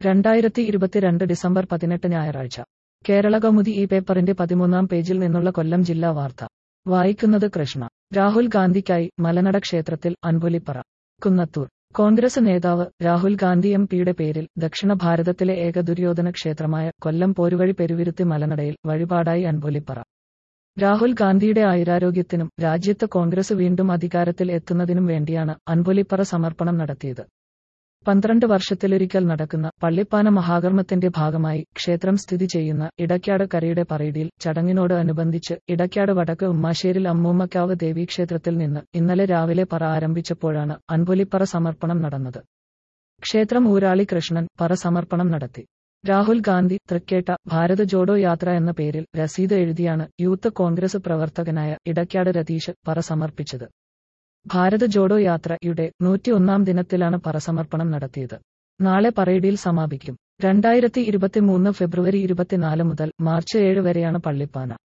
2022 December 18 ഞായറാഴ്ച. കേരളകൗമുദി ഈ പേപ്പറിന്റെ 13-ാം പേജിൽ നിന്നുള്ള കൊല്ലം ജില്ലാ വാർത്ത. വായിക്കുന്നത് കൃഷ്ണ. രാഹുൽ ഗാന്ധിക്കായി മലനട ക്ഷേത്രത്തിൽ അൻപൊലിപ്പറ. കുന്നത്തൂർ. കോൺഗ്രസ് നേതാവ് രാഹുൽ ഗാന്ധി എം.പിയുടെ പേരിൽ ദക്ഷിണ ഭാരതത്തിലെ ഏക ദുര്യോധന ക്ഷേത്രമായ കൊല്ലം പോരുവഴി പെരുവിരുത്തി മലനടയിൽ വഴിപാടായി അൻപൊലിപ്പറ. രാഹുൽ ഗാന്ധിയുടെ ആയുരാരോഗ്യത്തിനും രാജ്യത്ത് കോൺഗ്രസ് വീണ്ടും അധികാരത്തിൽ എത്തുന്നതിനും വേണ്ടിയാണ് അൻപൊലിപ്പറ സമർപ്പണം നടത്തിയത്. 12 വർഷത്തിലൊരിക്കൽ നടക്കുന്ന പള്ളിപ്പാന മഹാകർമ്മത്തിന്റെ ഭാഗമായി ക്ഷേത്രം സ്ഥിതി ചെയ്യുന്ന ഇടയ്ക്കാട് കരയുടെ പറയിടിയിൽ ചടങ്ങിനോട് അനുബന്ധിച്ച് ഇടയ്ക്കാട് വടക്ക് ഉമ്മാശ്ശേരിൽ അമ്മൂമ്മക്കാവ് ദേവീക്ഷേത്രത്തിൽ നിന്ന് ഇന്നലെ രാവിലെ പറ ആരംഭിച്ചപ്പോഴാണ് അൻപൊലിപ്പറ സമർപ്പണം നടന്നത്. ക്ഷേത്രം ഊരാളി കൃഷ്ണൻ പറ സമർപ്പണം നടത്തി. രാഹുൽ ഗാന്ധി തൃക്കേട്ട ഭാരത് ജോഡോ യാത്ര എന്ന പേരിൽ രസീത് എഴുതിയാണ് യൂത്ത് കോൺഗ്രസ് പ്രവർത്തകനായ ഇടയ്ക്കാട് രതീഷ് പറ സമർപ്പിച്ചത്. ഭാരത് ജോഡോ യാത്രയുടെ 101-ാം ദിനത്തിലാണ് പറ സമർപ്പണം നടത്തിയത്. നാളെ പറയിടിയിൽ സമാപിക്കും. 2023 ഫെബ്രുവരി 24 മുതൽ മാർച്ച് 7 വരെയാണ് പള്ളിപ്പാന.